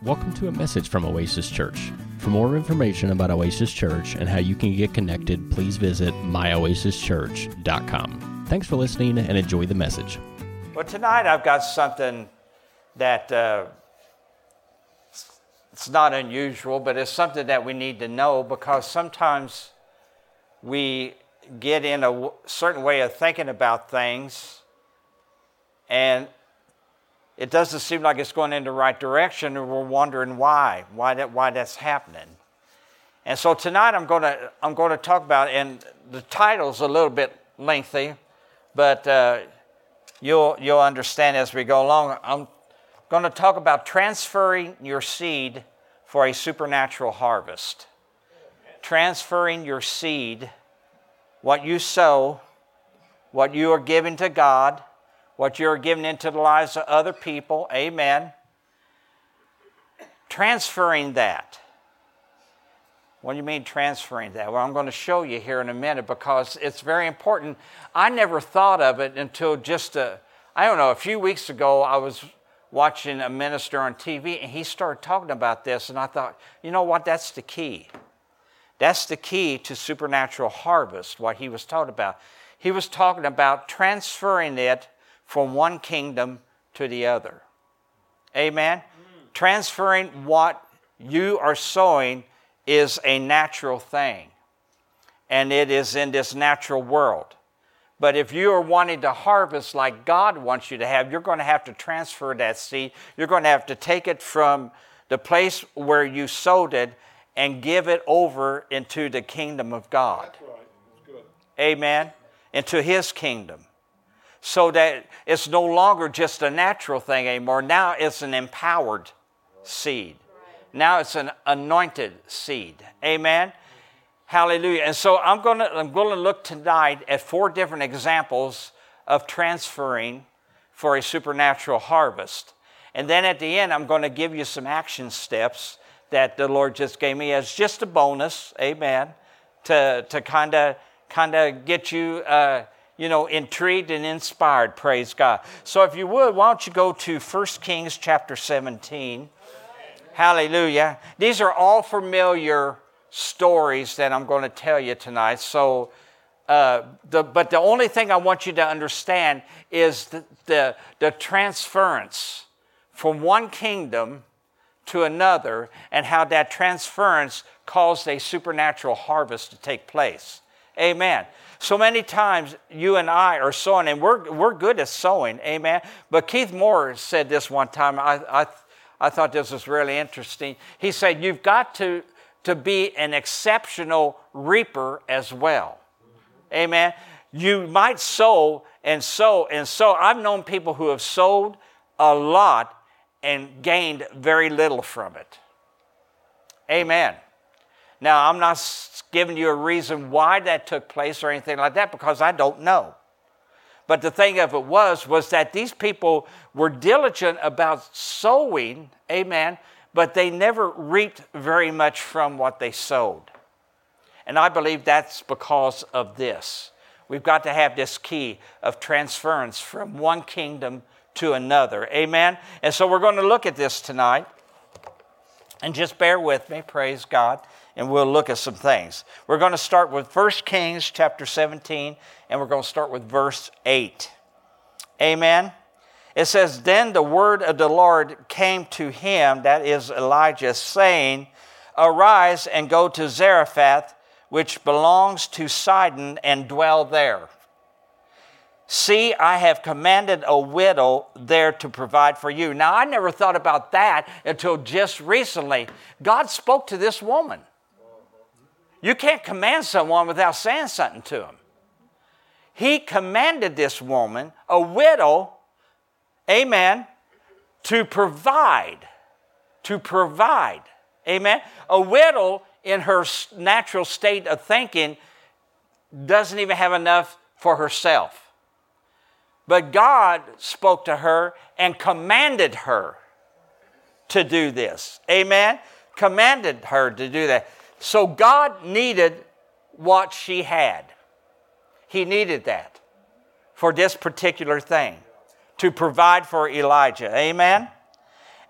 Welcome to a message from Oasis Church. For more information about Oasis Church and how you can get connected, please visit myoasischurch.com. Thanks for listening and enjoy the message. Well, tonight I've got something that it's not unusual, but it's something that we need to know, because sometimes we get in a certain way of thinking about things and it doesn't seem like it's going in the right direction, and we're wondering why that's happening. And so tonight I'm going to talk about, and the title's a little bit lengthy, but you'll understand as we go along. I'm going to talk about transferring your seed for a supernatural harvest. Transferring your seed, what you sow, what you are giving to God, what you're giving into the lives of other people, amen. Transferring that. What do you mean transferring that? Well, I'm going to show you here in a minute, because it's very important. I never thought of it until a few weeks ago. I was watching a minister on TV and he started talking about this, and I thought, you know what, that's the key. That's the key to supernatural harvest, what he was talking about. He was talking about transferring it from one kingdom to the other. Amen? Transferring what you are sowing is a natural thing, and it is in this natural world. But if you are wanting to harvest like God wants you to have, you're going to have to transfer that seed. You're going to have to take it from the place where you sowed it and give it over into the kingdom of God. That's right. That's good. Amen? Into His kingdom. So that it's no longer just a natural thing anymore. Now it's an empowered seed. Now it's an anointed seed. Amen? Hallelujah. And so I'm going to look tonight at 4 different examples of transferring for a supernatural harvest. And then at the end, I'm going to give you some action steps that the Lord just gave me as just a bonus, amen, to kind of get you intrigued and inspired, praise God. So if you would, why don't you go to 1 Kings chapter 17. Hallelujah. These are all familiar stories that I'm going to tell you tonight. So, but the only thing I want you to understand is the transference from one kingdom to another, and how that transference caused a supernatural harvest to take place. Amen. So many times you and I are sowing, and we're good at sowing, amen. But Keith Moore said this one time. I thought this was really interesting. He said, you've got to be an exceptional reaper as well. Amen. You might sow and sow and sow. I've known people who have sowed a lot and gained very little from it. Amen. Now, I'm not giving you a reason why that took place or anything like that, because I don't know. But the thing of it was that these people were diligent about sowing, amen, but they never reaped very much from what they sowed. And I believe that's because of this. We've got to have this key of transference from one kingdom to another, amen. And so we're going to look at this tonight. And just bear with me, praise God, and we'll look at some things. We're going to start with 1 Kings chapter 17, and we're going to start with verse 8. Amen. It says, then the word of the Lord came to him, that is Elijah, saying, arise and go to Zarephath, which belongs to Sidon, and dwell there. See, I have commanded a widow there to provide for you. Now, I never thought about that until just recently. God spoke to this woman. You can't command someone without saying something to them. He commanded this woman, a widow, amen, to provide. Amen. A widow in her natural state of thinking doesn't even have enough for herself. But God spoke to her and commanded her to do this. Amen? Commanded her to do that. So God needed what she had. He needed that for this particular thing, to provide for Elijah. Amen?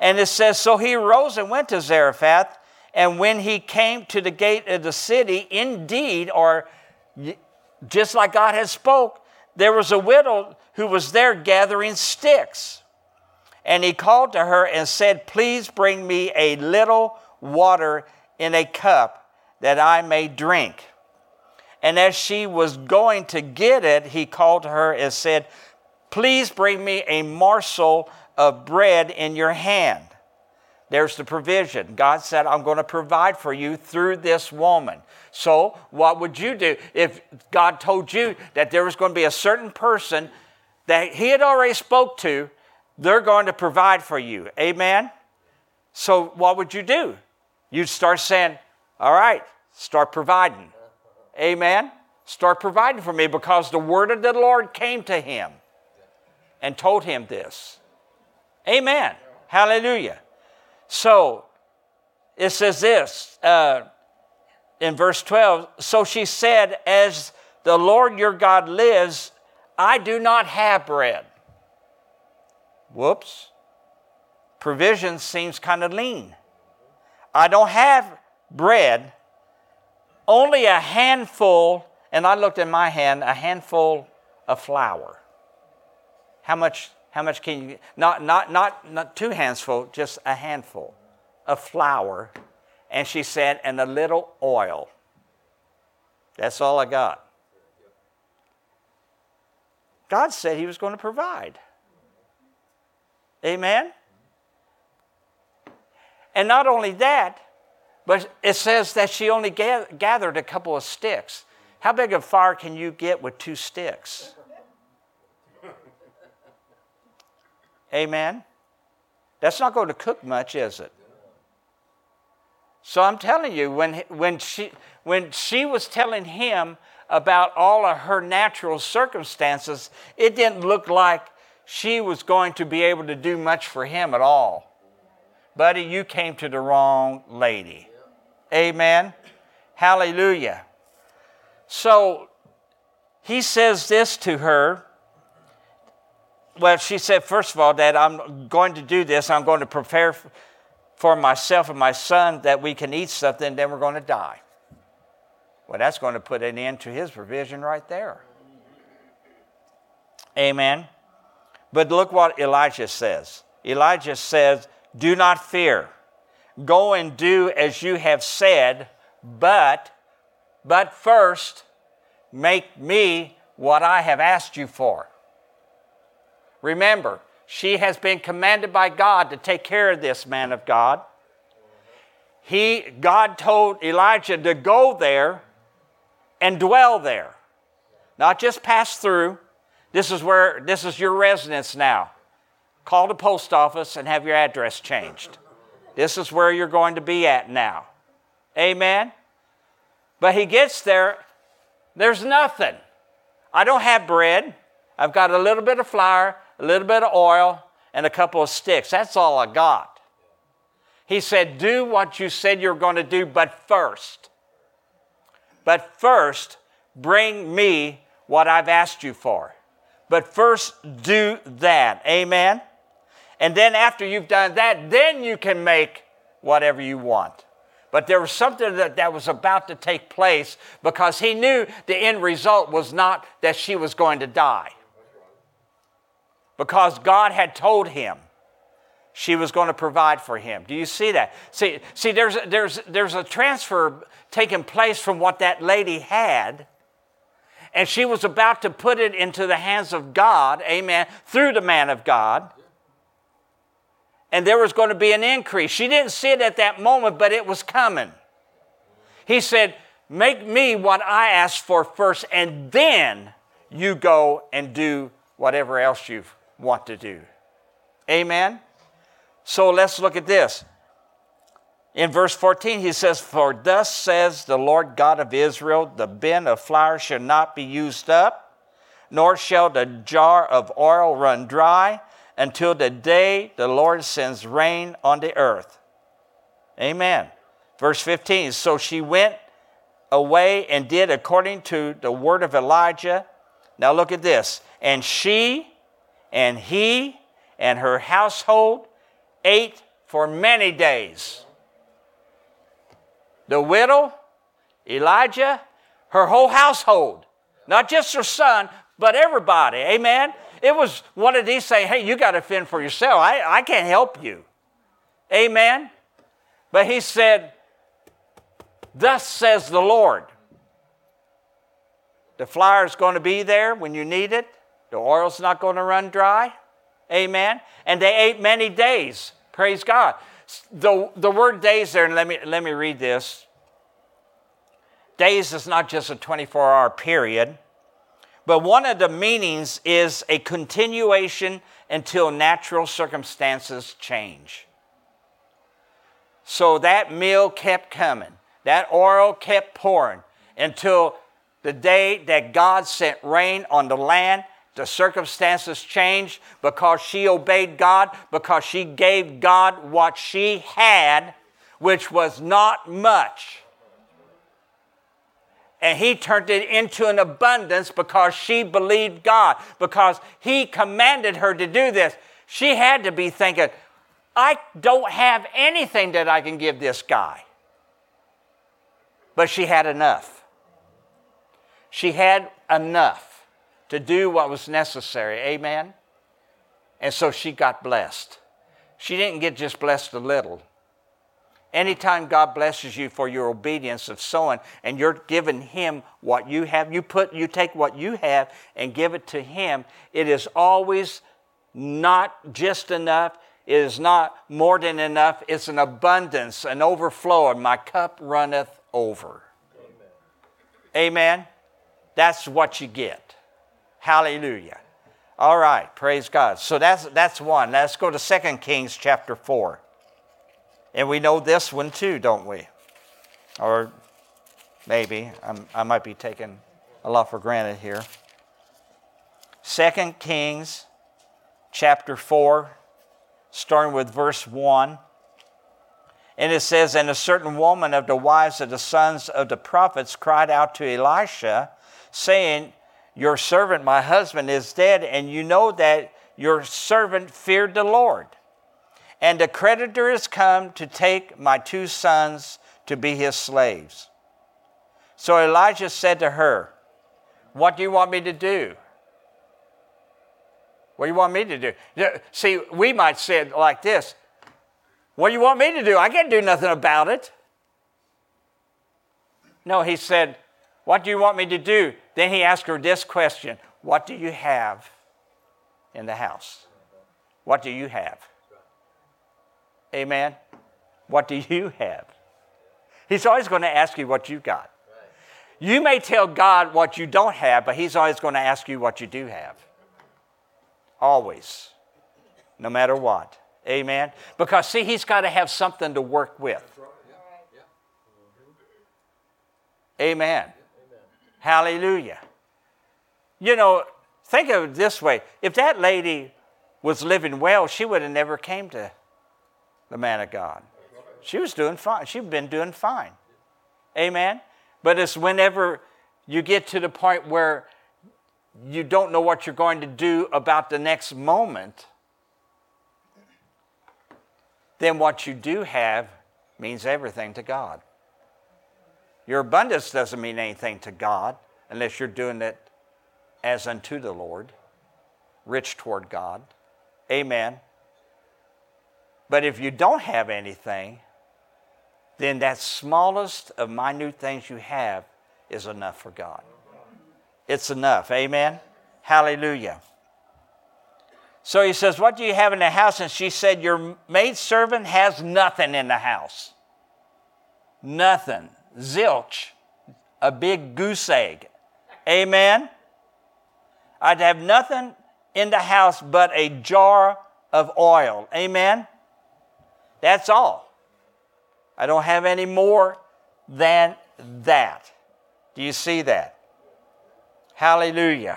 And it says, so he arose and went to Zarephath. And when he came to the gate of the city, indeed, or just like God had spoke, there was a widow who was there gathering sticks. And he called to her and said, please bring me a little water in a cup that I may drink. And as she was going to get it, he called to her and said, please bring me a morsel of bread in your hand. There's the provision. God said, I'm going to provide for you through this woman. So what would you do if God told you that there was going to be a certain person that he had already spoke to, they're going to provide for you? Amen? So what would you do? You'd start saying, all right, start providing. Amen? Start providing for me, because the word of the Lord came to him and told him this. Amen. Hallelujah. So it says this in verse 12, so she said, as the Lord your God lives, I do not have bread. Whoops. Provision seems kind of lean. I don't have bread, only a handful, and I looked in my hand, a handful of flour. How much can you, not 2 hands full, just a handful of flour. And she said, and a little oil. That's all I got. God said he was going to provide. Amen? And not only that, but it says that she only gathered a couple of sticks. How big a fire can you get with 2 sticks? Amen? That's not going to cook much, is it? So I'm telling you, when she was telling him about all of her natural circumstances, it didn't look like she was going to be able to do much for him at all. Buddy, you came to the wrong lady. Amen? Hallelujah. So he says this to her. Well, she said, first of all, that I'm going to do this. I'm going to prepare for myself and my son that we can eat something, and then we're going to die. Well, that's going to put an end to his provision right there. Amen. But look what Elijah says. Elijah says, do not fear. Go and do as you have said, but first make me what I have asked you for. Remember, she has been commanded by God to take care of this man of God. God told Elijah to go there and dwell there. Not just pass through. This is your residence now. Call the post office and have your address changed. This is where you're going to be at now. Amen? But he gets there, there's nothing. I don't have bread. I've got a little bit of flour, a little bit of oil, and a couple of sticks. That's all I got. He said, do what you said you were going to do, but first, bring me what I've asked you for. But first, do that. Amen? And then after you've done that, then you can make whatever you want. But there was something that was about to take place, because he knew the end result was not that she was going to die. Because God had told him she was going to provide for him. Do you see that? See, there's a transfer taking place from what that lady had, and she was about to put it into the hands of God, amen, through the man of God. And there was going to be an increase. She didn't see it at that moment, but it was coming. He said, make me what I asked for first, and then you go and do whatever else you want to do. Amen? So let's look at this. In verse 14, he says, for thus says the Lord God of Israel, the bin of flour shall not be used up, nor shall the jar of oil run dry, until the day the Lord sends rain on the earth. Amen. Verse 15, so she went away and did according to the word of Elijah. Now look at this. And she and he and her household ate for many days. The widow, Elijah, her whole household, not just her son, but everybody. Amen? It was one of these saying, hey, you got to fend for yourself. I can't help you. Amen? But he said, thus says the Lord. The flour is going to be there when you need it. The oil's not going to run dry. Amen? And they ate many days. Praise God. The word days there, and let me read this. Days is not just a 24-hour period, but one of the meanings is a continuation until natural circumstances change. So that meal kept coming. That oil kept pouring until the day that God sent rain on the land. The circumstances changed because she obeyed God, because she gave God what she had, which was not much. And he turned it into an abundance because she believed God, because he commanded her to do this. She had to be thinking, I don't have anything that I can give this guy. But she had enough. She had enough to do what was necessary. Amen? And so she got blessed. She didn't get just blessed a little. Anytime God blesses you for your obedience of sowing and you're giving him what you have, you take what you have and give it to him, it is always not just enough. It is not more than enough. It's an abundance, an overflow, and my cup runneth over. Amen? Amen? That's what you get. Hallelujah. All right, praise God. So that's one. Let's go to 2 Kings chapter 4. And we know this one too, don't we? Or maybe. I might be taking a lot for granted here. 2 Kings chapter 4, starting with verse 1. And it says, and a certain woman of the wives of the sons of the prophets cried out to Elisha, saying, your servant, my husband, is dead, and you know that your servant feared the Lord. And the creditor is come to take my 2 sons to be his slaves. So Elijah said to her, what do you want me to do? What do you want me to do? See, we might say it like this. What do you want me to do? I can't do nothing about it. No, he said, what do you want me to do? Then he asked her this question. What do you have in the house? What do you have? Amen? What do you have? He's always going to ask you what you got. You may tell God what you don't have, but he's always going to ask you what you do have. Always. No matter what. Amen? Because, see, he's got to have something to work with. Amen. Hallelujah. You know, think of it this way. If that lady was living well, she would have never came to the man of God. She was doing fine. She'd been doing fine. Amen? But it's whenever you get to the point where you don't know what you're going to do about the next moment, then what you do have means everything to God. Your abundance doesn't mean anything to God unless you're doing it as unto the Lord, rich toward God. Amen. But if you don't have anything, then that smallest of minute things you have is enough for God. It's enough. Amen. Hallelujah. So he says, what do you have in the house? And she said, your maidservant has nothing in the house. Nothing. Zilch. A big goose egg. Amen. I'd have nothing in the house but a jar of oil. Amen. That's all. I don't have any more than that. Do you see that? Hallelujah.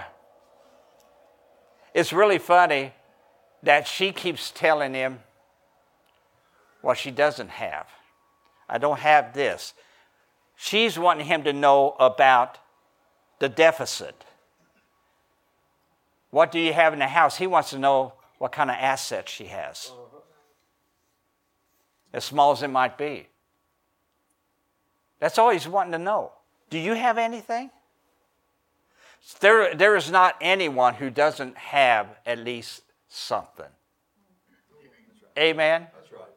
It's really funny that she keeps telling him what she doesn't have. I don't have this. She's wanting him to know about the deficit. What do you have in the house? He wants to know what kind of assets she has. as small as it might be. That's all he's wanting to know. Do you have anything? There is not anyone who doesn't have at least something. Amen? That's right.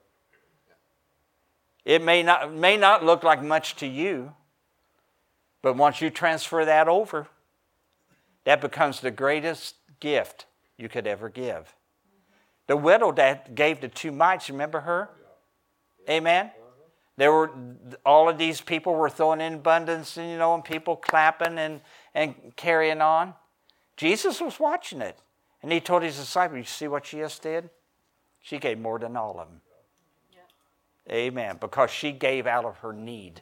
It may not look like much to you, but once you transfer that over, that becomes the greatest gift you could ever give. The widow that gave the 2 mites, remember her? Amen? All of these people were throwing in abundance, and people clapping and carrying on. Jesus was watching it. And he told his disciples, you see what she just did? She gave more than all of them. Yeah. Amen. Because she gave out of her need.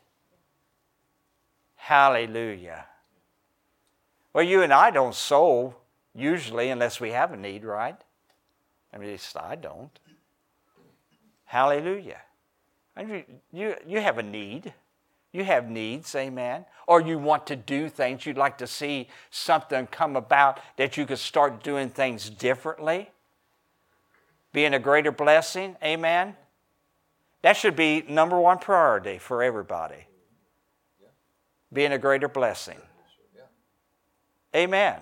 Hallelujah. Well, you and I don't sow usually unless we have a need, right? I mean, at least I don't. Hallelujah. You have a need. You have needs, amen. Or you want to do things. You'd like to see something come about that you could start doing things differently. Being a greater blessing, amen. That should be number one priority for everybody. Being a greater blessing. Amen.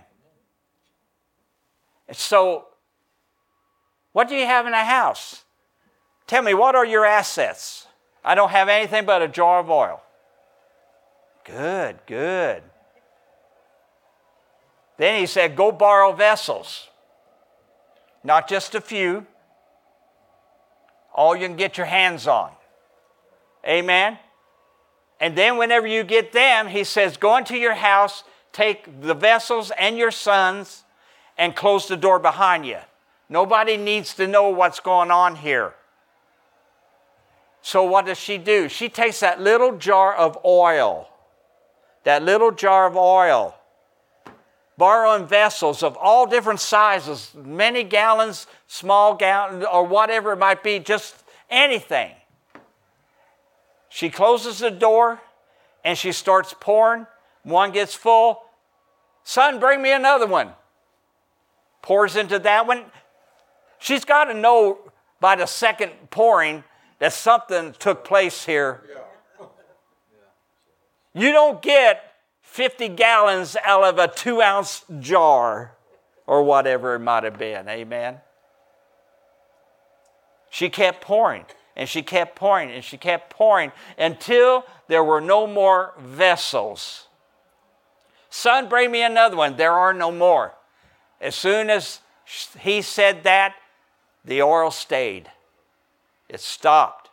So, what do you have in a house? Tell me, what are your assets? I don't have anything but a jar of oil. Good, good. Then he said, go borrow vessels. Not just a few. All you can get your hands on. Amen? And then whenever you get them, he says, go into your house, take the vessels and your sons, and close the door behind you. Nobody needs to know what's going on here. So what does she do? She takes that little jar of oil, borrowing vessels of all different sizes, many gallons, small gallons, or whatever it might be, just anything. She closes the door and she starts pouring. One gets full. Son, bring me another one. Pours into that one. She's got to know by the second pouring that something took place here. You don't get 50 gallons out of a 2-ounce jar or whatever it might have been. Amen. She kept pouring and she kept pouring and she kept pouring until there were no more vessels. Son, bring me another one. There are no more. As soon as he said that, the oil stayed. It stopped.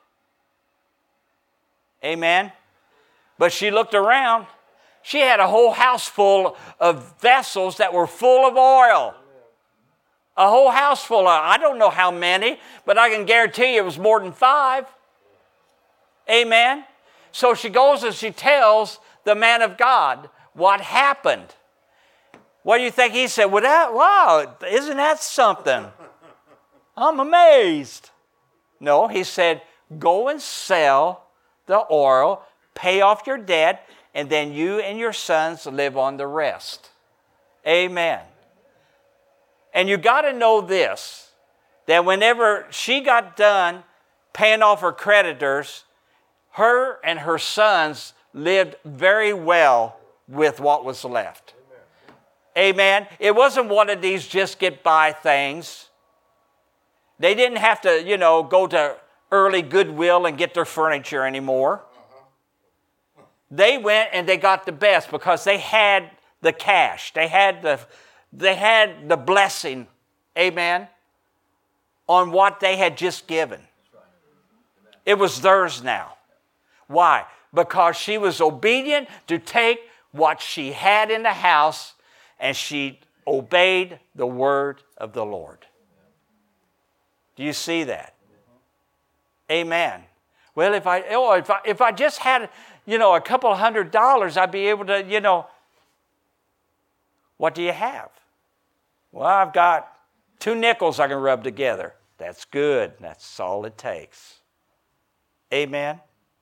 Amen. But she looked around. She had a whole house full of vessels that were full of oil. A whole house full of, I don't know how many, but I can guarantee you it was more than 5. Amen. So she goes and she tells the man of God what happened. What do you think he said? Well, wow, isn't that something? I'm amazed. No, he said, go and sell the oil, pay off your debt, and then you and your sons live on the rest. Amen. And you got to know this, that whenever she got done paying off her creditors, her and her sons lived very well with what was left. Amen. It wasn't one of these just get by things. They didn't have to, go to early Goodwill and get their furniture anymore. They went and they got the best because they had the cash. They had the blessing, amen, on what they had just given. It was theirs now. Why? Because she was obedient to take what she had in the house and she obeyed the word of the Lord. Do you see that? Amen. Well, if I just had, a couple $100, I'd be able to, what do you have? Well, I've got 2 nickels I can rub together. That's good. That's all it takes. Amen.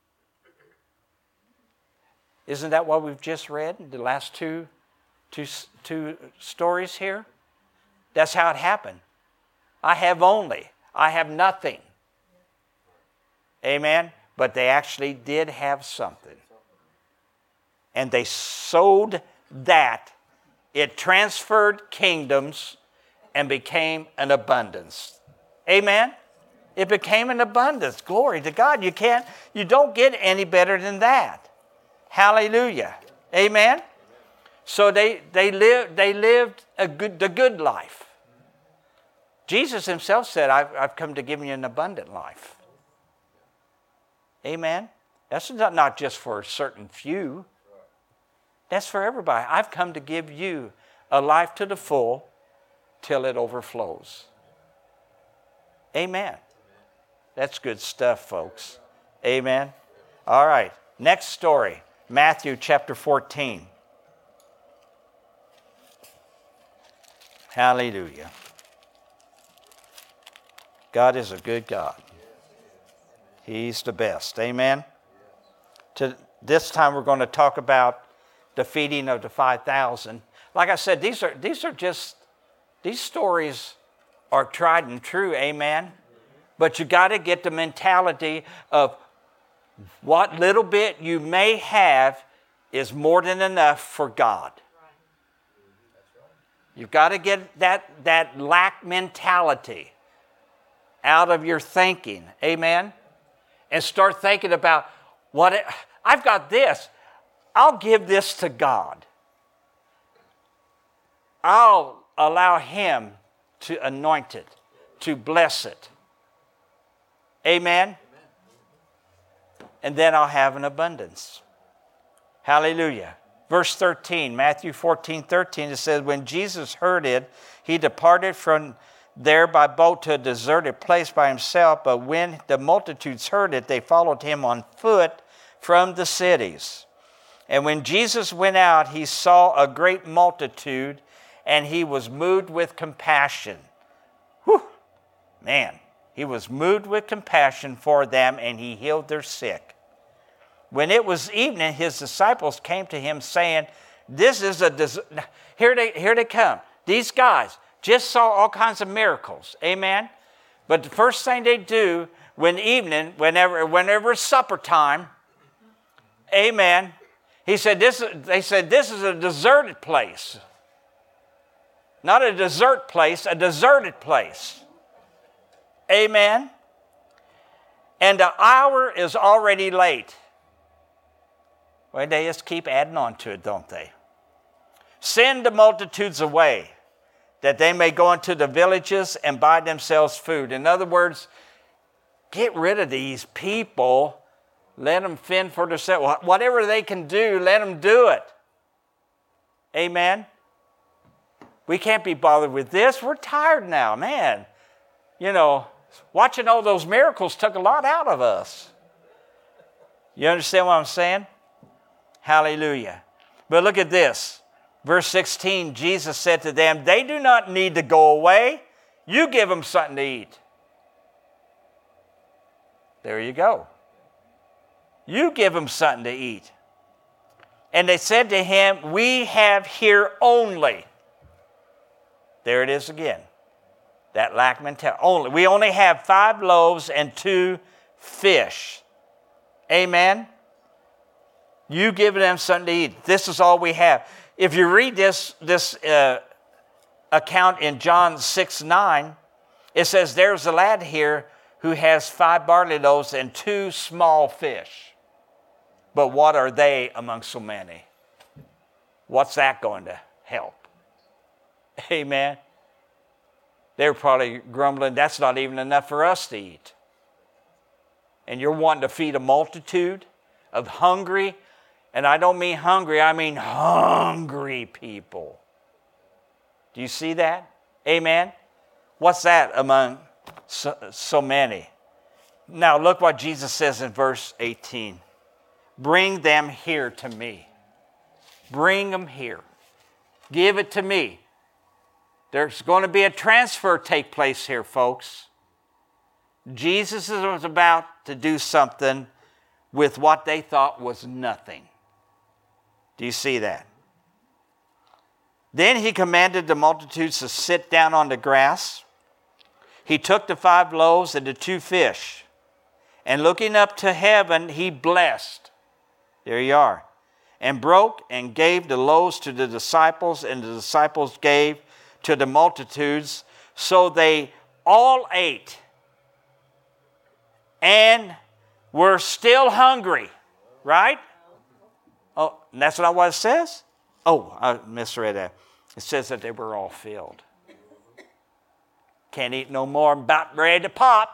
Isn't that what we've just read in the last two stories here? That's how it happened. I have nothing. Amen? But they actually did have something. And they sowed that. It transferred kingdoms and became an abundance. Amen? It became an abundance. Glory to God. You don't get any better than that. Hallelujah. Amen? So they lived the good life. Jesus himself said, I've come to give you an abundant life. Amen? That's not just for a certain few. That's for everybody. I've come to give you a life to the full till it overflows. Amen. That's good stuff, folks. Amen. All right. Next story. Matthew chapter 14. Hallelujah. God is a good God. He's the best. Amen. This time we're going to talk about the feeding of the 5,000. Like I said, these stories are tried and true. Amen. But you got to get the mentality of what little bit you may have is more than enough for God. You've got to get that lack mentality out of your thinking. Amen. And start thinking about I've got this. I'll give this to God. I'll allow Him to anoint it, to bless it. Amen? And then I'll have an abundance. Hallelujah. Verse 13, Matthew 14:13, it says, when Jesus heard it, He departed from there by boat to a deserted place by Himself. But when the multitudes heard it, they followed Him on foot from the cities. And when Jesus went out, He saw a great multitude, and He was moved with compassion. Whew! Man, He was moved with compassion for them, and He healed their sick. When it was evening, His disciples came to Him, saying, here they come. These guys just saw all kinds of miracles. Amen? But the first thing they do whenever it's supper time, amen, they said, this is a deserted place. Not a dessert place, a deserted place. Amen? And the hour is already late. Well, they just keep adding on to it, don't they? Send the multitudes away, that they may go into the villages and buy themselves food. In other words, get rid of these people. Let them fend for themselves. Whatever they can do, let them do it. Amen? We can't be bothered with this. We're tired now, man. Watching all those miracles took a lot out of us. You understand what I'm saying? Hallelujah. But look at this. Verse 16, Jesus said to them, they do not need to go away. You give them something to eat. There you go. You give them something to eat. And they said to Him, we have here only. There it is again. That lack mentality. Only. We only have 5 loaves and 2 fish. Amen? You give them something to eat. This is all we have. If you read this account in John 6:9, it says there's a lad here who has 5 barley loaves and 2 small fish. But what are they among so many? What's that going to help? Amen. They're probably grumbling, that's not even enough for us to eat. And you're wanting to feed a multitude of hungry, and I don't mean hungry, I mean hungry people. Do you see that? Amen. What's that among so many? Now look what Jesus says in verse 18. Bring them here to me. Bring them here. Give it to me. There's going to be a transfer take place here, folks. Jesus was about to do something with what they thought was nothing. Do you see that? Then He commanded the multitudes to sit down on the grass. He took the 5 loaves and the 2 fish, And looking up to heaven, he blessed. There you are. And broke and gave the loaves to the disciples, and the disciples gave to the multitudes. So they all ate and were still hungry. Right? Oh, and that's not what it says? Oh, I misread that. It says that they were all filled. Can't eat no more, I'm about ready to pop.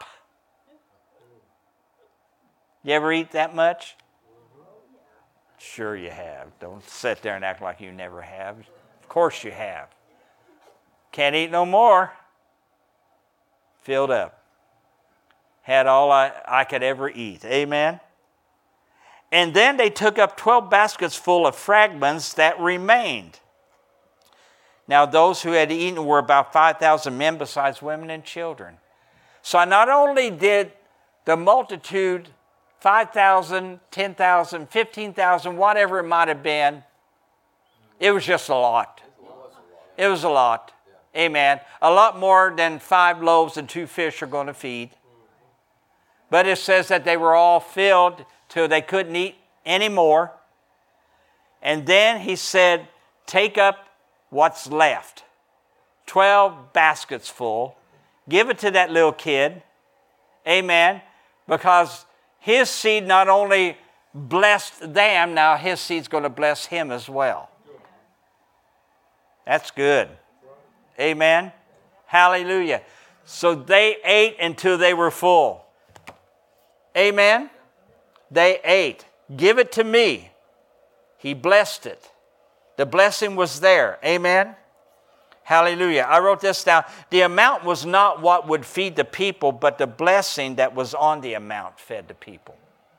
You ever eat that much? Sure you have. Don't sit there and act like you never have. Of course you have. Can't eat no more. Filled up. Had all I could ever eat. Amen? And then they took up 12 baskets full of fragments that remained. Now those who had eaten were about 5,000 men besides women and children. So not only did the multitude, 5,000, 10,000, 15,000, whatever it might have been, it was just a lot. It was a lot. Amen. A lot more than 5 loaves and 2 fish are going to feed. But it says that they were all filled till they couldn't eat anymore. And then he said, take up what's left. 12 baskets full. Give it to that little kid. Amen. Because his seed not only blessed them, now his seed's going to bless him as well. That's good. Amen. Hallelujah. So they ate until they were full. Amen. They ate. Give it to me. He blessed it. The blessing was there. Amen. Hallelujah. I wrote this down. The amount was not what would feed the people, but the blessing that was on the amount fed the people.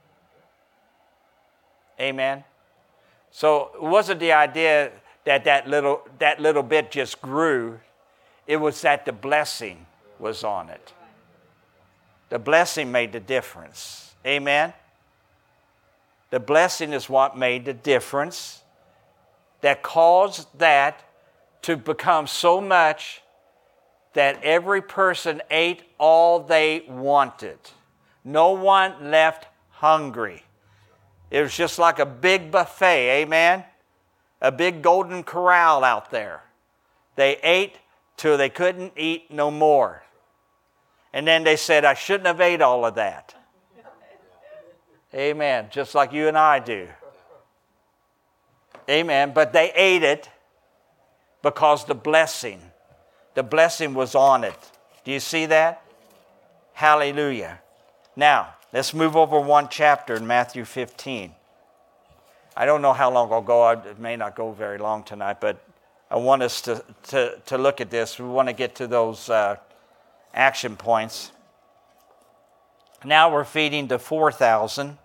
Amen. So it wasn't the idea that that little bit just grew. It was that the blessing was on it. The blessing made the difference. Amen. The blessing is what made the difference that caused that to become so much that every person ate all they wanted. No one left hungry. It was just like a big buffet, amen? A big golden corral out there. They ate till they couldn't eat no more. And then they said, I shouldn't have ate all of that. Amen. Just like you and I do. Amen. But they ate it because the blessing was on it. Do you see that? Hallelujah. Now, let's move over one chapter in Matthew 15. I don't know how long I'll go. It may not go very long tonight, but I want us to look at this. We want to get to those action points. Now we're feeding the 4,000.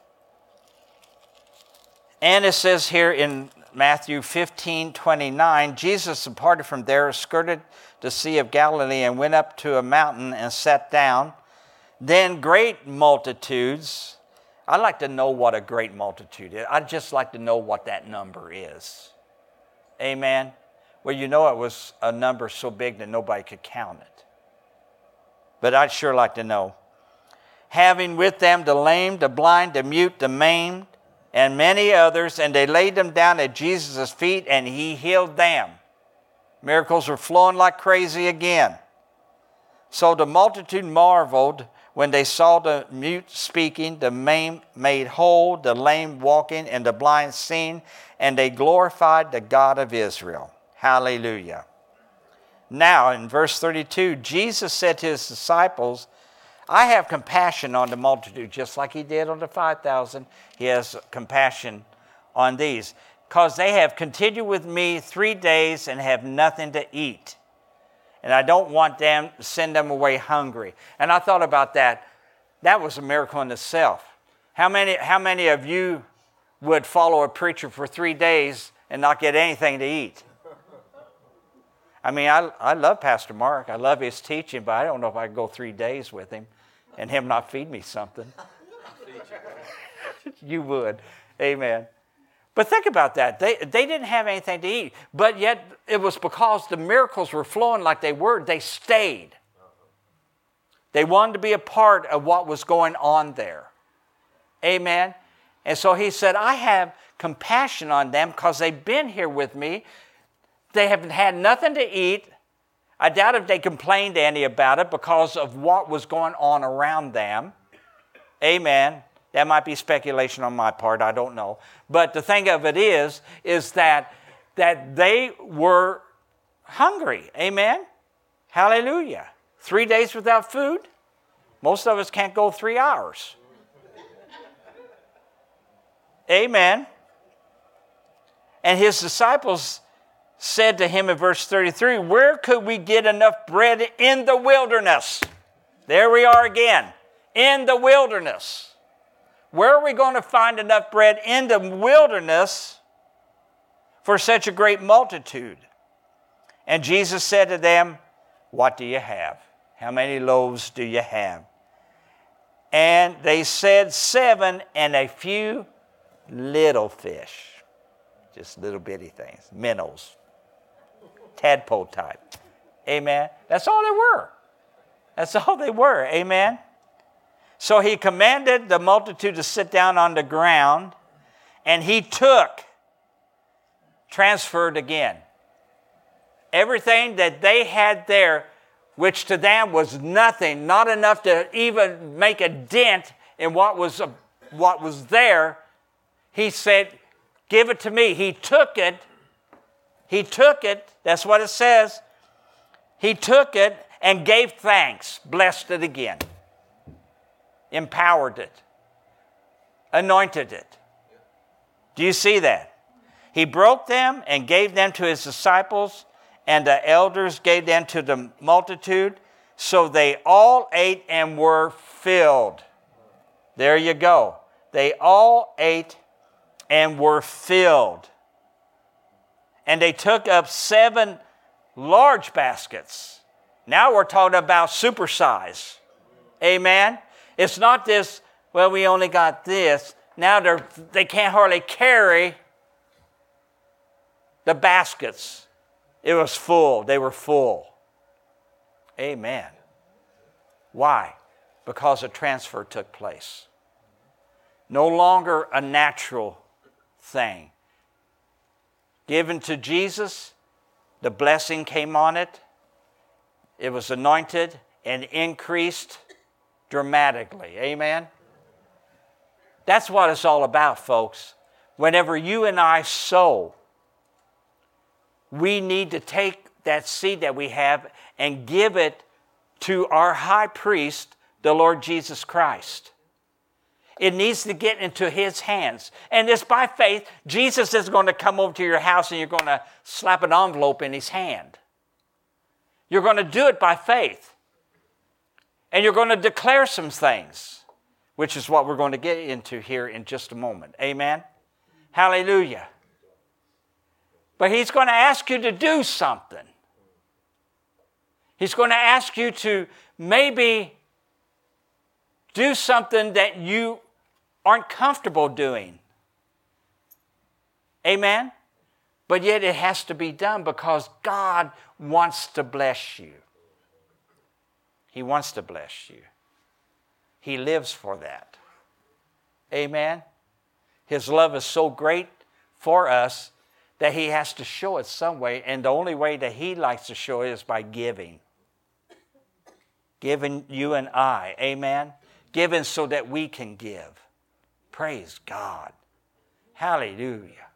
And it says here in Matthew 15:29, Jesus departed from there, skirted the Sea of Galilee, and went up to a mountain and sat down. Then great multitudes. I'd like to know what a great multitude is. I'd just like to know what that number is. Amen. Well, you know it was a number so big that nobody could count it. But I'd sure like to know. Having with them the lame, the blind, the mute, the maimed, and many others, and they laid them down at Jesus' feet, and he healed them. Miracles were flowing like crazy again. So the multitude marveled when they saw the mute speaking, the maimed made whole, the lame walking, and the blind seeing, and they glorified the God of Israel. Hallelujah. Now, in verse 32, Jesus said to his disciples, I have compassion on the multitude, just like he did on the 5,000. He has compassion on these, because they have continued with me 3 days and have nothing to eat. And I don't want them to send them away hungry. And I thought about that. That was a miracle in itself. How many of you would follow a preacher for 3 days and not get anything to eat? I mean, I love Pastor Mark. I love his teaching, but I don't know if I could go 3 days with him and him not feed me something. You would. Amen. But think about that. They didn't have anything to eat, but yet it was because the miracles were flowing like they were. They stayed. They wanted to be a part of what was going on there. Amen. And so he said, I have compassion on them because they've been here with me. They haven't had nothing to eat. I doubt if they complained to any about it because of what was going on around them. Amen. That might be speculation on my part. I don't know. But the thing of it is that they were hungry. Amen. Hallelujah. 3 days without food? Most of us can't go 3 hours. Amen. And his disciples said to him in verse 33, where could we get enough bread in the wilderness? There we are again. In the wilderness. Where are we going to find enough bread in the wilderness for such a great multitude? And Jesus said to them, what do you have? How many loaves do you have? And they said 7 and a few little fish. Just little bitty things. Minnows. Tadpole type. Amen. That's all they were. That's all they were. Amen. So he commanded the multitude to sit down on the ground, and he transferred again. Everything that they had there, which to them was nothing, not enough to even make a dent in what was there, he said, give it to me. He took it. That's what it says. He took it and gave thanks, blessed it again, empowered it, anointed it. Do you see that? He broke them and gave them to his disciples, and the elders gave them to the multitude. So they all ate and were filled. There you go. They all ate and were filled. And they took up 7 large baskets. Now we're talking about supersize. Amen? It's not this, well, we only got this. Now they can't hardly carry the baskets. It was full. They were full. Amen. Why? Because a transfer took place. No longer a natural thing. Given to Jesus, the blessing came on it. It was anointed and increased dramatically. Amen? That's what it's all about, folks. Whenever you and I sow, we need to take that seed that we have and give it to our high priest, the Lord Jesus Christ. It needs to get into his hands. And it's by faith. Jesus isn't going to come over to your house and you're going to slap an envelope in his hand. You're going to do it by faith. And you're going to declare some things, which is what we're going to get into here in just a moment. Amen? Hallelujah. But he's going to ask you to do something. He's going to ask you to maybe do something that you aren't comfortable doing. Amen? But yet it has to be done because God wants to bless you. He wants to bless you. He lives for that. Amen? His love is so great for us that he has to show it some way, and the only way that he likes to show it is by giving. Giving you and I. Amen? Giving so that we can give. Praise God. Hallelujah.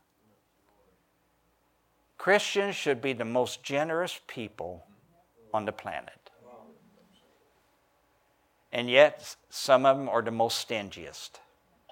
Christians should be the most generous people on the planet. And yet, some of them are the most stingiest.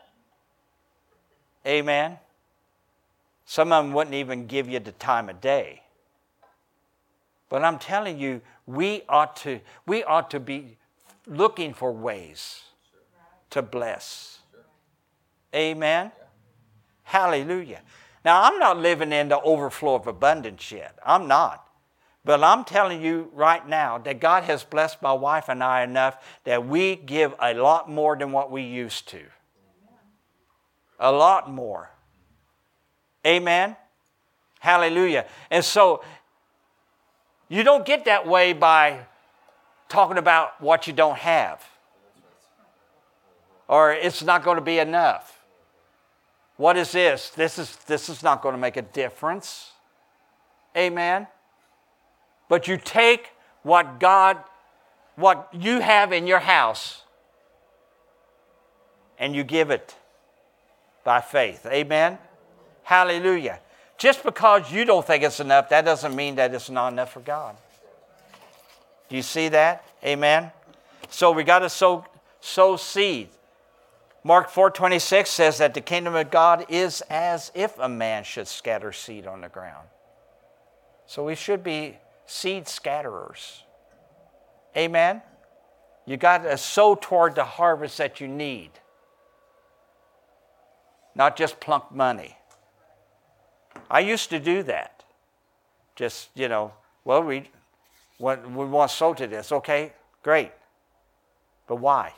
Amen? Some of them wouldn't even give you the time of day. But I'm telling you, we ought to be looking for ways to bless. Amen? Hallelujah. Now, I'm not living in the overflow of abundance yet. I'm not. But I'm telling you right now that God has blessed my wife and I enough that we give a lot more than what we used to. A lot more. Amen? Hallelujah. And so, you don't get that way by talking about what you don't have. Or it's not going to be enough. What is this? This is not going to make a difference. Amen. But you take what you have in your house, and you give it by faith. Amen. Hallelujah. Just because you don't think it's enough, that doesn't mean that it's not enough for God. Do you see that? Amen. So we got to sow seed. Mark 4:26 says that the kingdom of God is as if a man should scatter seed on the ground. So we should be seed scatterers. Amen. You got to sow toward the harvest that you need. Not just plunk money. I used to do that. Just, well, we want to sow to this. Okay, great. But why?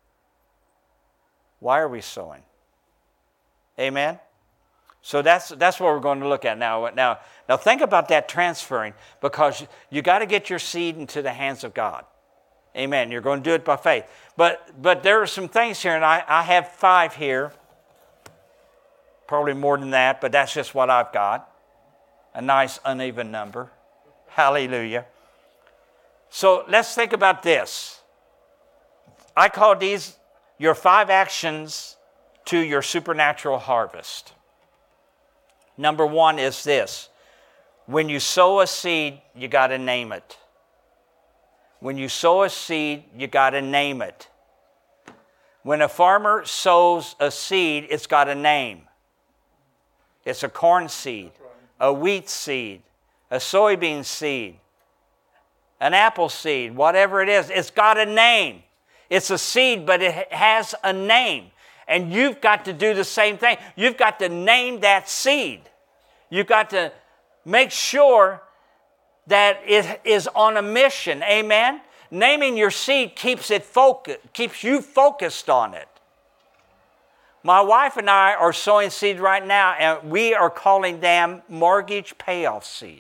Why are we sowing? Amen? So that's what we're going to look at now. Now think about that transferring, because you got to get your seed into the hands of God. Amen. You're going to do it by faith. But there are some things here, and I have 5 here. Probably more than that, but that's just what I've got. A nice uneven number. Hallelujah. So let's think about this. I call these your 5 actions to your supernatural harvest. Number 1 is this. When you sow a seed, you got to name it. When you sow a seed, you got to name it. When a farmer sows a seed, it's got a name. It's a corn seed, a wheat seed, a soybean seed, an apple seed, whatever it is. It's got a name. It's a seed, but it has a name. And you've got to do the same thing. You've got to name that seed. You've got to make sure that it is on a mission. Amen? Naming your seed keeps you focused on it. My wife and I are sowing seed right now, and we are calling them mortgage payoff seed.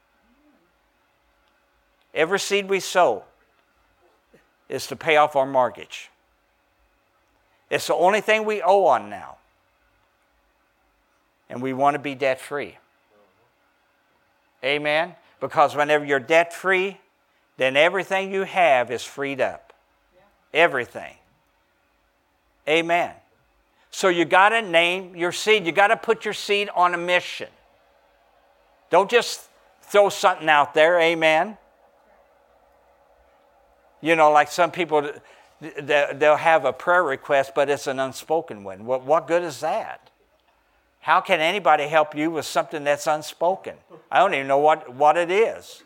Every seed we sow is to pay off our mortgage. It's the only thing we owe on now. And we want to be debt-free. Amen? Because whenever you're debt-free, then everything you have is freed up. Everything. Amen. So you got to name your seed. You got to put your seed on a mission. Don't just throw something out there. Amen. Like some people, they'll have a prayer request, but it's an unspoken one. What good is that? How can anybody help you with something that's unspoken? I don't even know what it is.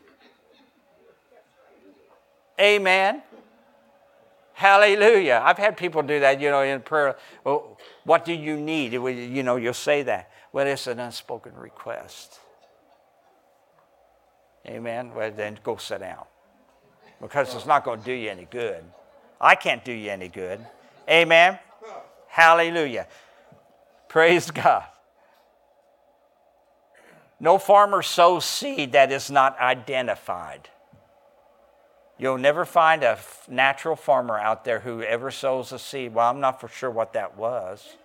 Amen. Hallelujah. I've had people do that, in prayer. Well, what do you need? You'll say that. Well, it's an unspoken request. Amen. Well, then go sit down. Because it's not going to do you any good. I can't do you any good. Amen. Hallelujah. Praise God. No farmer sows seed that is not identified. You'll never find a natural farmer out there who ever sows a seed. Well, I'm not for sure what that was.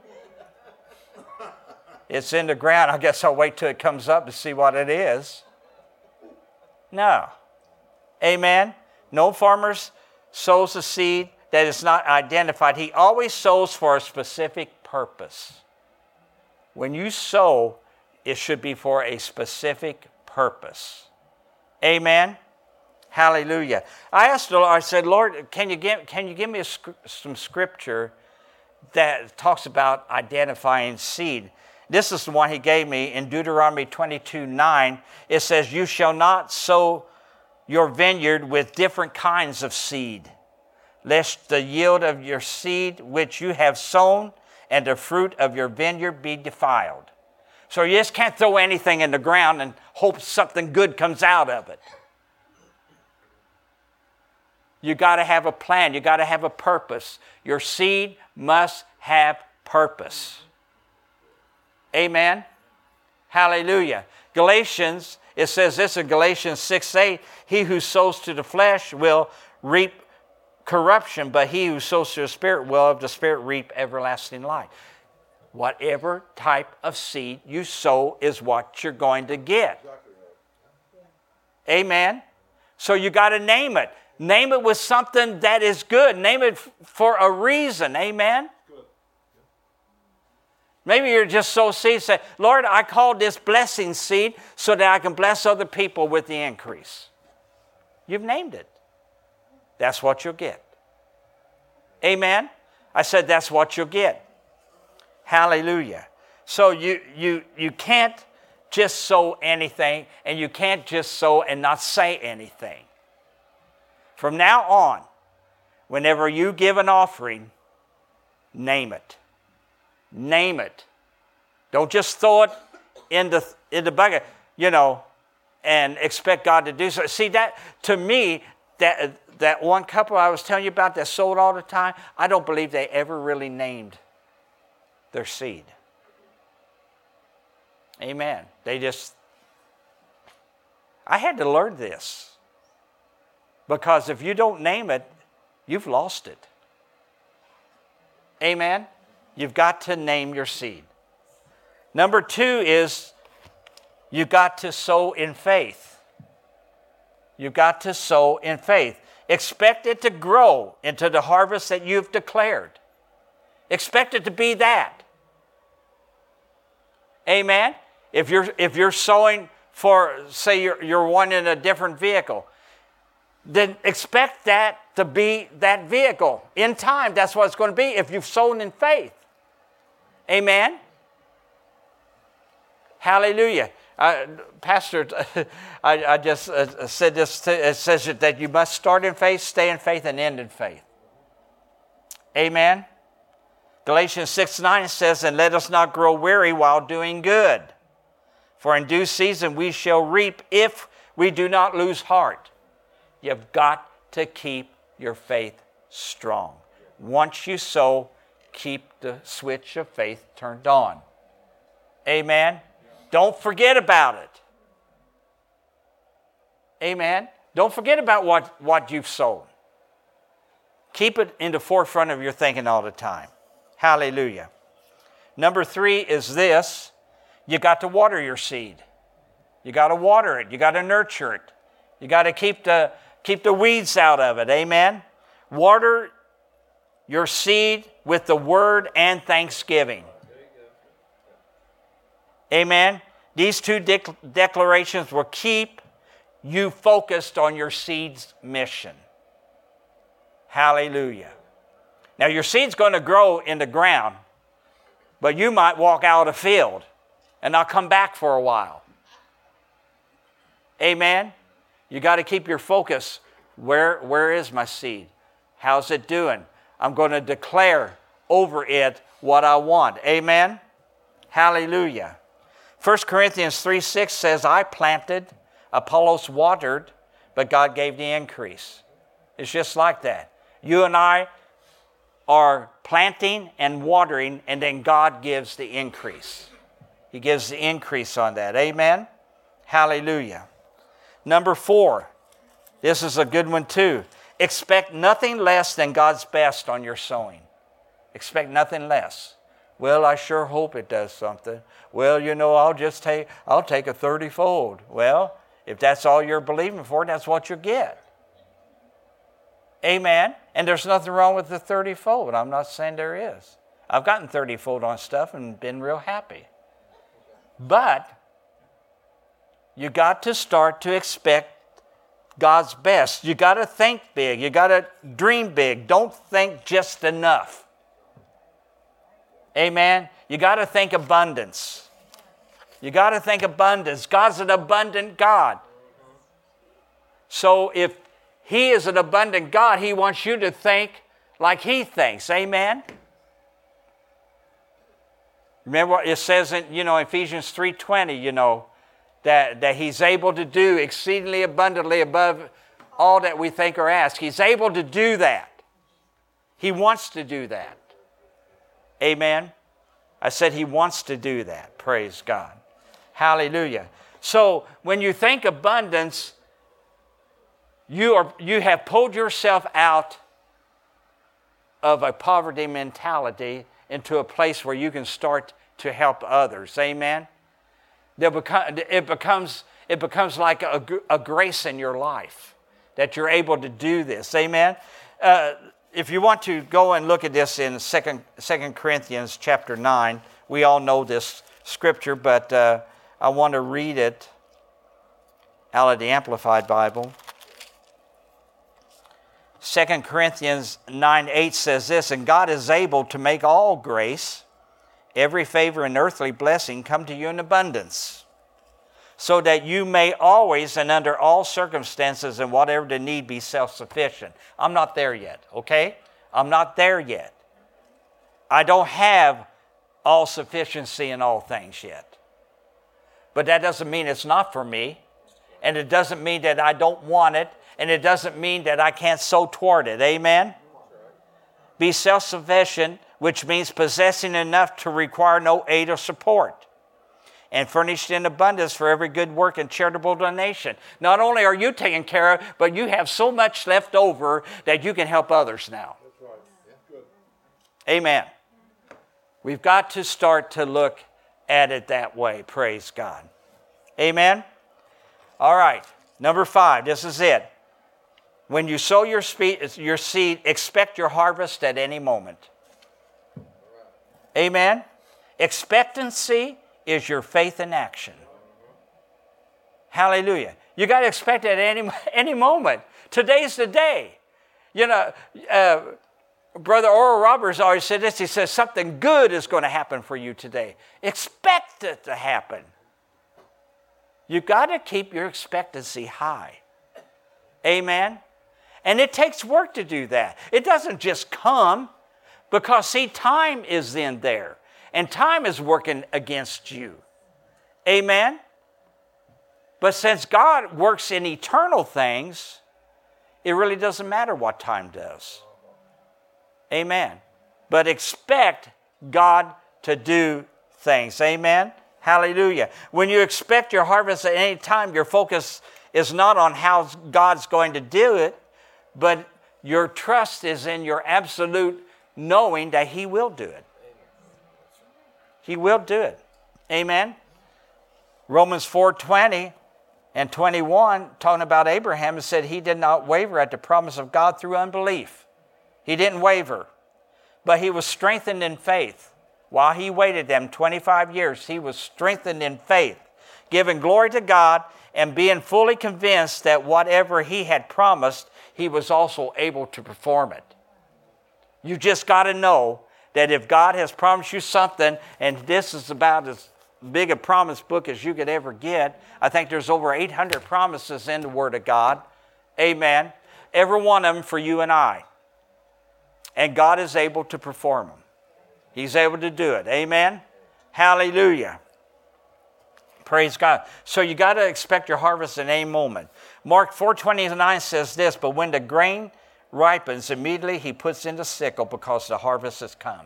It's in the ground. I guess I'll wait till it comes up to see what it is. No. Amen. No farmer sows a seed that is not identified. He always sows for a specific purpose. When you sow, it should be for a specific purpose. Amen. Hallelujah. I asked the Lord, I said, Lord, can you give me some scripture that talks about identifying seed? This is the one he gave me in Deuteronomy 22:9. It says, you shall not sow your vineyard with different kinds of seed, lest the yield of your seed which you have sown and the fruit of your vineyard be defiled. So you just can't throw anything in the ground and hope something good comes out of it. You got to have a plan. You got to have a purpose. Your seed must have purpose. Amen. Hallelujah. Galatians, it says this in Galatians 6:8, he who sows to the flesh will reap corruption, but he who sows to the Spirit will of the Spirit reap everlasting life. Whatever type of seed you sow is what you're going to get. Amen? So you got to name it. Name it with something that is good. Name it for a reason. Amen? Maybe you're just sow seed. Say, Lord, I called this blessing seed so that I can bless other people with the increase. You've named it. That's what you'll get. Amen? I said that's what you'll get. Hallelujah. So you can't just sow anything, and you can't just sow and not say anything. From now on, whenever you give an offering, name it. Name it. Don't just throw it in the bucket, and expect God to do so. See, that to me, that one couple I was telling you about that sold all the time, I don't believe they ever really named their seed. Amen. I had to learn this. Because if you don't name it, you've lost it. Amen. You've got to name your seed. Number 2 is you've got to sow in faith. You've got to sow in faith. Expect it to grow into the harvest that you've declared. Expect it to be that. Amen? If you're sowing for, say you're wanting a different vehicle, then expect that to be that vehicle. In time, that's what it's going to be if you've sown in faith. Amen? Hallelujah. Pastor, I just said this. It says that you must start in faith, stay in faith, and end in faith. Amen? Galatians 6:9 says, and let us not grow weary while doing good. For in due season we shall reap if we do not lose heart. You've got to keep your faith strong. Once you sow, keep the switch of faith turned on. Amen? Don't forget about it. Amen? Don't forget about what you've sown. Keep it in the forefront of your thinking all the time. Hallelujah. Number 3 is this. You got to water your seed. You got to water it. You got to nurture it. You got to keep the weeds out of it. Amen? Water your seed with the word and thanksgiving. Amen? These 2 declarations will keep you focused on your seed's mission. Hallelujah. Now, your seed's going to grow in the ground, but you might walk out of the field and not come back for a while. Amen? You got to keep your focus. Where is my seed? How's it doing? I'm going to declare over it what I want. Amen? Hallelujah. 1 Corinthians 3:6 says, I planted, Apollos watered, but God gave the increase. It's just like that. You and I are planting and watering, and then God gives the increase. He gives the increase on that. Amen? Hallelujah. Number 4. This is a good one too. Expect nothing less than God's best on your sowing. Expect nothing less. Well, I sure hope it does something. Well, I'll take a 30-fold. Well, if that's all you're believing for, that's what you'll get. Amen. And there's nothing wrong with the 30-fold. I'm not saying there is. I've gotten 30-fold on stuff and been real happy. But you got to start to expect God's best. You got to think big. You got to dream big. Don't think just enough. Amen. You got to think abundance. You got to think abundance. God's an abundant God. So if He is an abundant God, He wants you to think like He thinks. Amen. Remember what it says in Ephesians 3:20, that He's able to do exceedingly abundantly above all that we think or ask. He's able to do that. He wants to do that. Amen. I said He wants to do that. Praise God. Hallelujah. So when you think abundance, You have pulled yourself out of a poverty mentality into a place where you can start to help others. Amen? It becomes like a grace in your life that you're able to do this. Amen? If you want to go and look at this in 2 Corinthians chapter 9, we all know this scripture, but I want to read it out of the Amplified Bible. 2 Corinthians 9:8 says this, and God is able to make all grace, every favor and earthly blessing come to you in abundance, so that you may always and under all circumstances and whatever the need be self-sufficient. I'm not there yet, okay? I'm not there yet. I don't have all sufficiency in all things yet. But that doesn't mean it's not for me, and it doesn't mean that I don't want it, and it doesn't mean that I can't sow toward it. Amen? Be self-sufficient, which means possessing enough to require no aid or support, and furnished in abundance for every good work and charitable donation. Not only are you taken care of, but you have so much left over that you can help others now. That's right. Yeah, good. Amen. We've got to start to look at it that way. Praise God. Amen? All right. Number 5. This is it. When you sow your seed, expect your harvest at any moment. Amen? Expectancy is your faith in action. Hallelujah. You got to expect it at any moment. Today's the day. You know, Brother Oral Roberts always said this. He says, something good is going to happen for you today. Expect it to happen. You've got to keep your expectancy high. Amen? And it takes work to do that. It doesn't just come because, see, time is in there. And time is working against you. Amen? But since God works in eternal things, it really doesn't matter what time does. Amen. But expect God to do things. Amen? Hallelujah. When you expect your harvest at any time, your focus is not on how God's going to do it, but your trust is in your absolute knowing that He will do it. He will do it. Amen? Romans 4:20 and 21, talking about Abraham, it said he did not waver at the promise of God through unbelief. He didn't waver, but he was strengthened in faith. While he waited them 25 years, he was strengthened in faith, giving glory to God and being fully convinced that whatever he had promised, he was also able to perform it. You just got to know that if God has promised you something, and this is about as big a promise book as you could ever get, I think there's over 800 promises in the Word of God. Amen. Every one of them for you and I. And God is able to perform them. He's able to do it. Amen. Hallelujah. Praise God. So you got to expect your harvest in any moment. Mark 4:29 says this, but when the grain ripens, immediately he puts in the sickle because the harvest has come.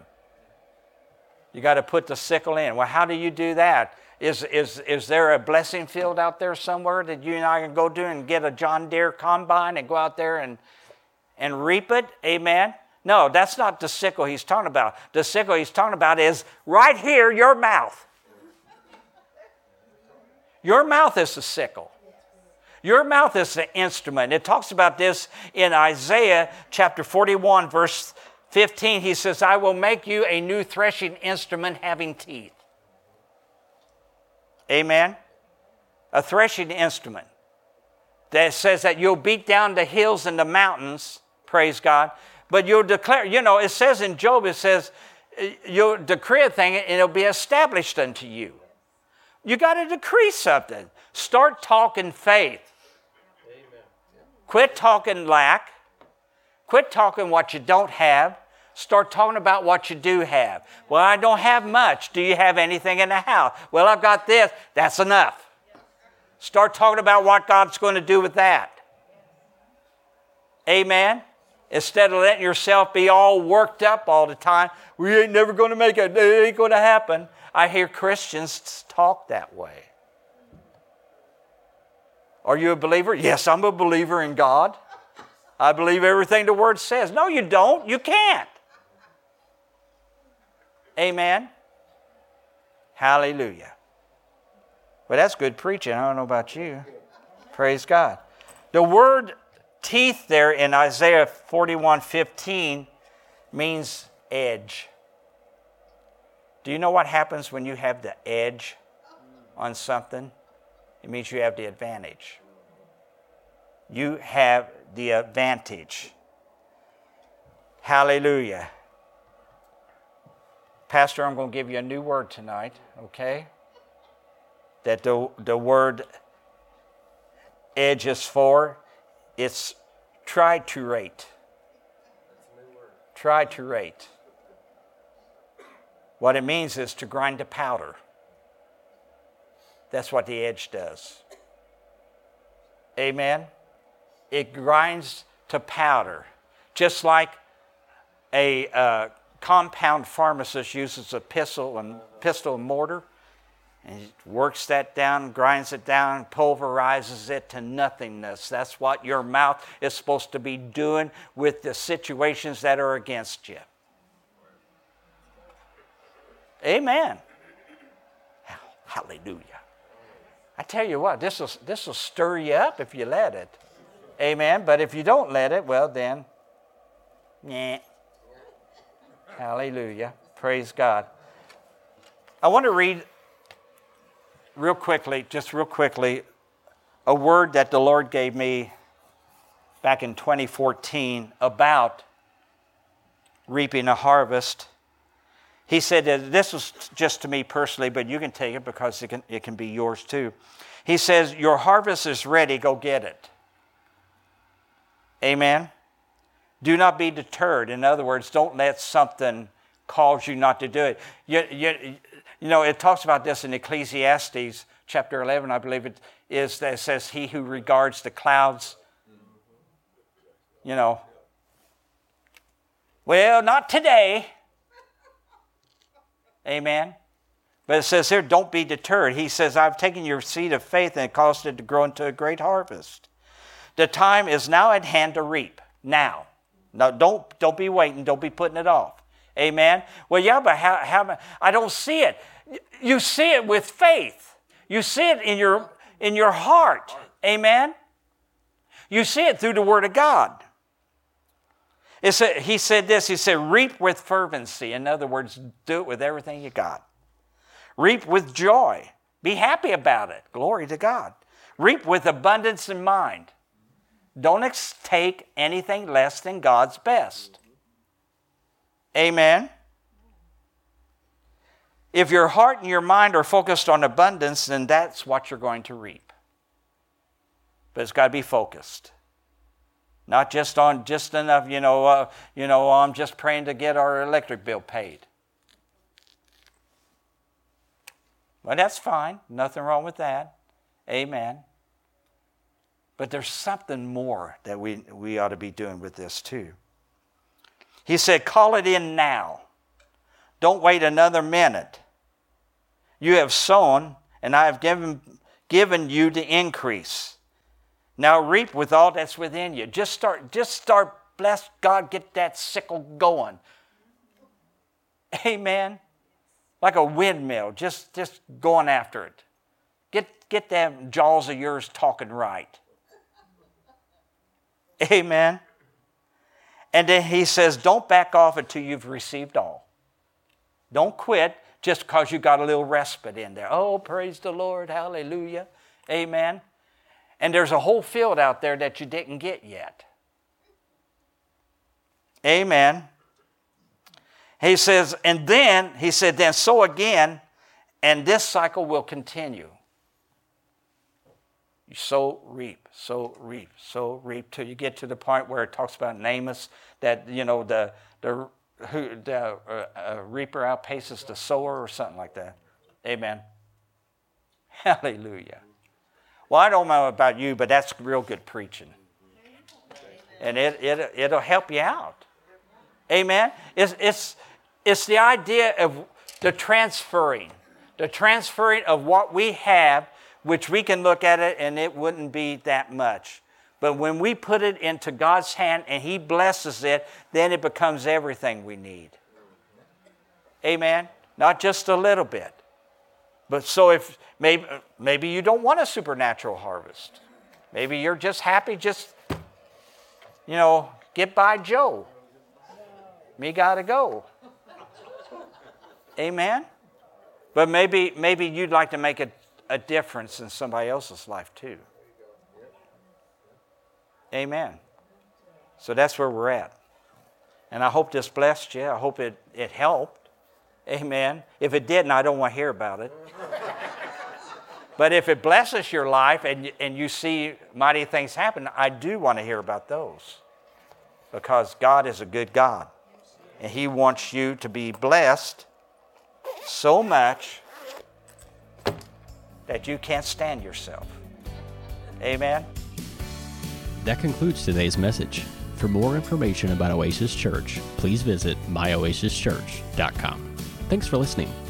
You got to put the sickle in. Well, how do you do that? Is there a blessing field out there somewhere that you and I can go to and get a John Deere combine and go out there and reap it? Amen. No, that's not the sickle he's talking about. The sickle he's talking about is right here, your mouth. Your mouth is the sickle. Your mouth is the instrument. It talks about this in Isaiah chapter 41, verse 15. He says, I will make you a new threshing instrument having teeth. Amen? A threshing instrument that says that you'll beat down the hills and the mountains, praise God, but you'll declare, it says in Job, it says, you'll decree a thing and it'll be established unto you. You got to decree something. Start talking faith. Amen. Quit talking lack. Quit talking what you don't have. Start talking about what you do have. Well, I don't have much. Do you have anything in the house? Well, I've got this. That's enough. Start talking about what God's going to do with that. Amen? Instead of letting yourself be all worked up all the time. We ain't never going to make it. It ain't going to happen. I hear Christians talk that way. Are you a believer? Yes, I'm a believer in God. I believe everything the Word says. No, you don't. You can't. Amen. Hallelujah. Well, that's good preaching. I don't know about you. Praise God. The word teeth there in Isaiah 41:15 means edge. Do you know what happens when you have the edge on something? It means you have the advantage. You have the advantage. Hallelujah. Pastor, I'm going to give you a new word tonight, okay? That the word edge is for, it's triturate. Triturate. What it means is to grind to powder. That's what the edge does. Amen? It grinds to powder. Just like a compound pharmacist uses a pestle and mortar, and he works that down, grinds it down, pulverizes it to nothingness. That's what your mouth is supposed to be doing with the situations that are against you. Amen. Hallelujah. I tell you what, this will stir you up if you let it. Amen. But if you don't let it, well then, yeah. Hallelujah. Praise God. I want to read real quickly, a word that the Lord gave me back in 2014 about reaping a harvest. He said that this was just to me personally, but you can take it because it can be yours too. He says, your harvest is ready, go get it. Amen. Do not be deterred. In other words, don't let something cause you not to do it. You know, it talks about this in Ecclesiastes chapter 11, I believe it is, that it says, he who regards the clouds, you know, well, not today. Amen. But it says here, don't be deterred. He says, I've taken your seed of faith and caused it to grow into a great harvest. The time is now at hand to reap. Now. Now, don't be waiting. Don't be putting it off. Amen? Well, yeah, but how I don't see it. You see it with faith. You see it in your heart. Amen? You see it through the Word of God. He said this. He said, reap with fervency. In other words, do it with everything you got. Reap with joy. Be happy about it. Glory to God. Reap with abundance in mind. Don't take anything less than God's best. Amen. If your heart and your mind are focused on abundance, then that's what you're going to reap. But it's got to be focused. Not just on just enough, I'm just praying to get our electric bill paid. Well, that's fine. Nothing wrong with that. Amen. But there's something more that we ought to be doing with this too. He said, call it in now. Don't wait another minute. You have sown, and I have given you the increase. Now reap with all that's within you. Just start, bless God, get that sickle going. Amen. Like a windmill, just going after it. Get them jaws of yours talking right. Amen. And then he says, don't back off until you've received all. Don't quit just because you got a little respite in there. Oh, praise the Lord. Hallelujah. Amen. And there's a whole field out there that you didn't get yet. Amen. He says, then sow again, and this cycle will continue. You sow, reap, sow, reap, sow, reap, till you get to the point where it talks about in Amos that, the reaper outpaces the sower or something like that. Amen. Hallelujah. Well, I don't know about you, but that's real good preaching. And it'll help you out. Amen. It's the idea of the transferring of what we have. which we can look at it and it wouldn't be that much. But when we put it into God's hand and He blesses it, then it becomes everything we need. Amen? Not just a little bit. But so if maybe you don't want a supernatural harvest. Maybe you're just happy get by Joe. Me gotta go. Amen? But maybe you'd like to make a difference in somebody else's life too. Amen. So that's where we're at. And I hope this blessed you. I hope it helped. Amen. If it didn't, I don't want to hear about it. But if it blesses your life and you see mighty things happen, I do want to hear about those. Because God is a good God. And He wants you to be blessed so much that you can't stand yourself. Amen. That concludes today's message. For more information about Oasis Church, please visit myoasischurch.com. Thanks for listening.